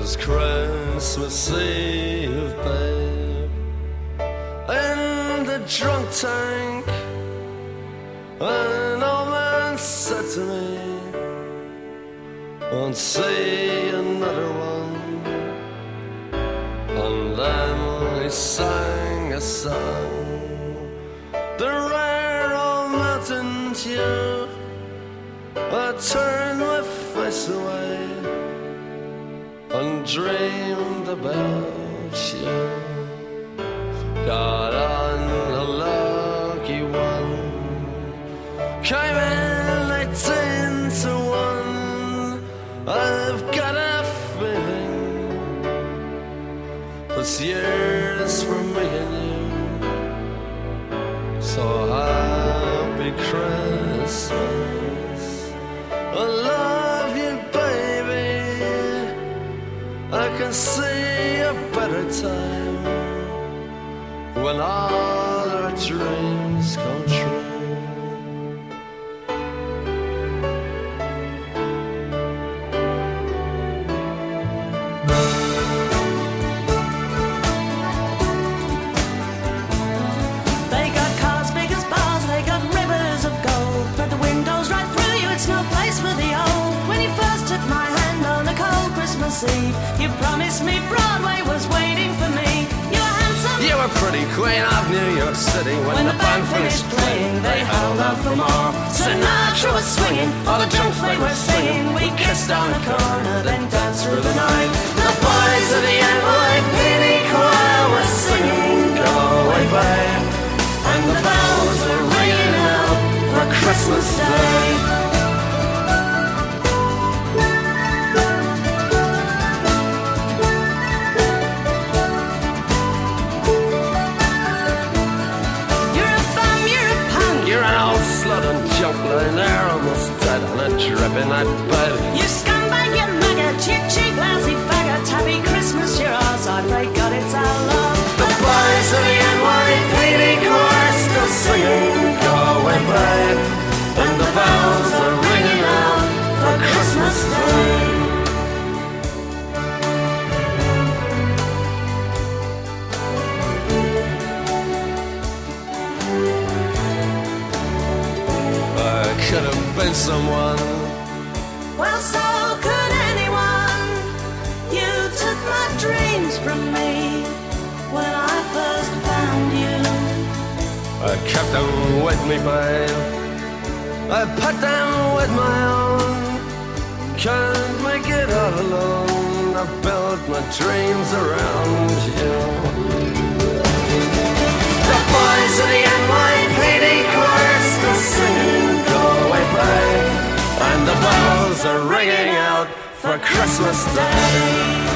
Christmas Eve, babe, in the drunk tank, an old man said to me, won't see another one. And then he sang a song, the rare old mountain dew. I turned my face away and dreamed about you. Got on a lucky one, came in 18 to 1. I've got a feeling this year's for me and you. So happy Christmas, I love you, baby. I can see a better time when all our dreams come true. They got cars big as bars, they got rivers of gold, but the windows right through you, it's no place for the old. When you first took my hand on a cold Christmas Eve, you promised me Broadway was waiting for me. You were handsome, You were pretty queen of New York City. When the band finished playing, they held out for more. Sinatra was swinging, all the drunks they were singing. We kissed on the corner, then danced through the night. The boys of the NYPD choir were singing Go Away Babe, and the bells were ringing out for Christmas Day. You're an old slut and junk lying there almost dead on a dripping hot bed. You scumbag, you maggot, you cheap, lousy faggot. Happy Christmas, you're ours, I pray God it's our love. The boys of the NYPD choir still singing Go Away Babe, and the bells are ringing out for Christmas Day. Could have been someone. Well, so could anyone. You took my dreams from me when I first found you. I kept them with me, babe. I put them with my own. Can't make it all alone. I built my dreams around you. The boys of the NYPD choir still singing Go Away Babe, and the bells are ringing out for Christmas Day.